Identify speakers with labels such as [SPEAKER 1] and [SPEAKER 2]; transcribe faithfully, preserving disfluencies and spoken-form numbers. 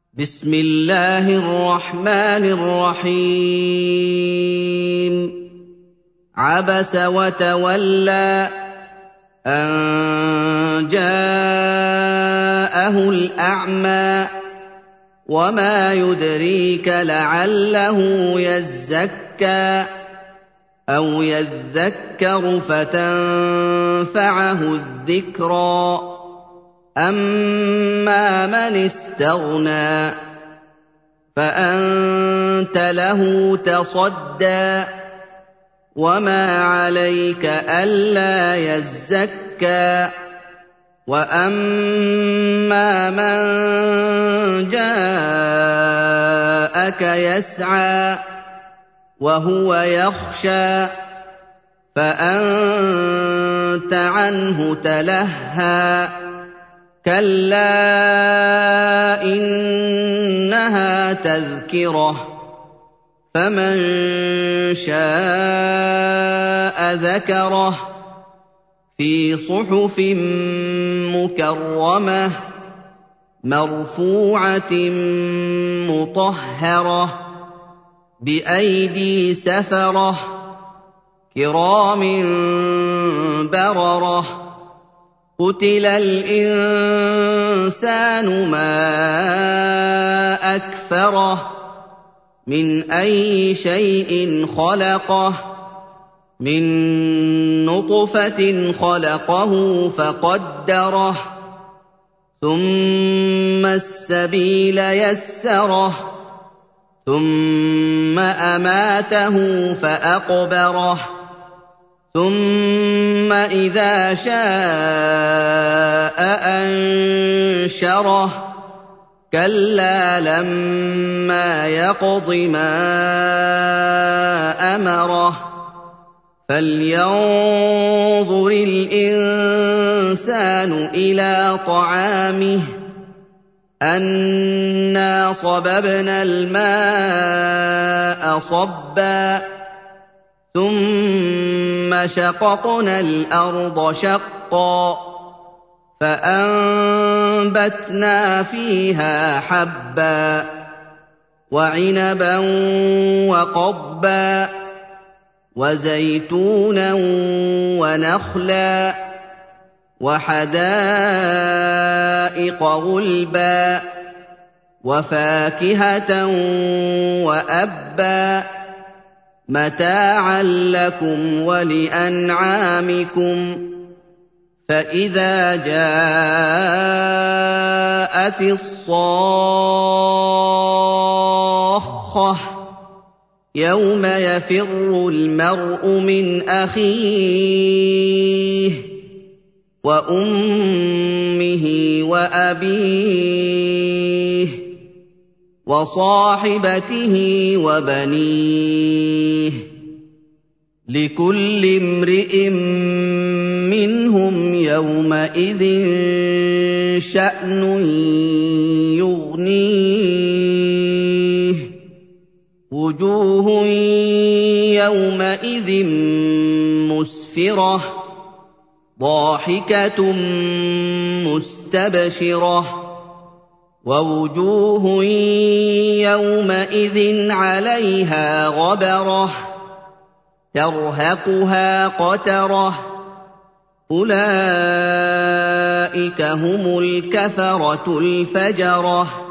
[SPEAKER 1] بسم الله الرحمن الرحيم عبس وتولى أن جاءه الأعمى وما يدريك لعله يزكى أو يذكر فتنفعه الذكرى أما من استغنى فأنت له تصدى وما عليك ألا يزكى وأما من جاءك يسعى وهو يخشى فأنت عنه تلهى كلا إنها تذكرة فمن شاء ذكره في صحف مكرمة مرفوعة مطهرة بأيدي سفرة كرام بررة قتل الإنسان ما أكفره من أي شيء خلقه من نطفة خلقه فقدره ثم السبيل يسره ثم أماته فأقبره ثم إذا شاء أنشره كلا لما يقض ما أمره فلينظر الإنسان إلى طعامه أنا صببنا الماء صبا ثم شققنا الأرض شقا فأنبتنا فيها حبا وعنبا وقضبا وزيتونا ونخلا وحدائق غلبا وفاكهة وأبا متاعا لكم ولأنعامكم فإذا جاءت الصاخة يوم يفر المرء من أخيه وأمه وأبيه وصاحبته وبنيه لكل امرئ منهم يومئذ شأن يغنيه وجوه يومئذ مسفرة ضاحكة مستبشرة ووجوه يومئذ عليها غبرة ترهقها قترة أولئك هم الكفرة الفجرة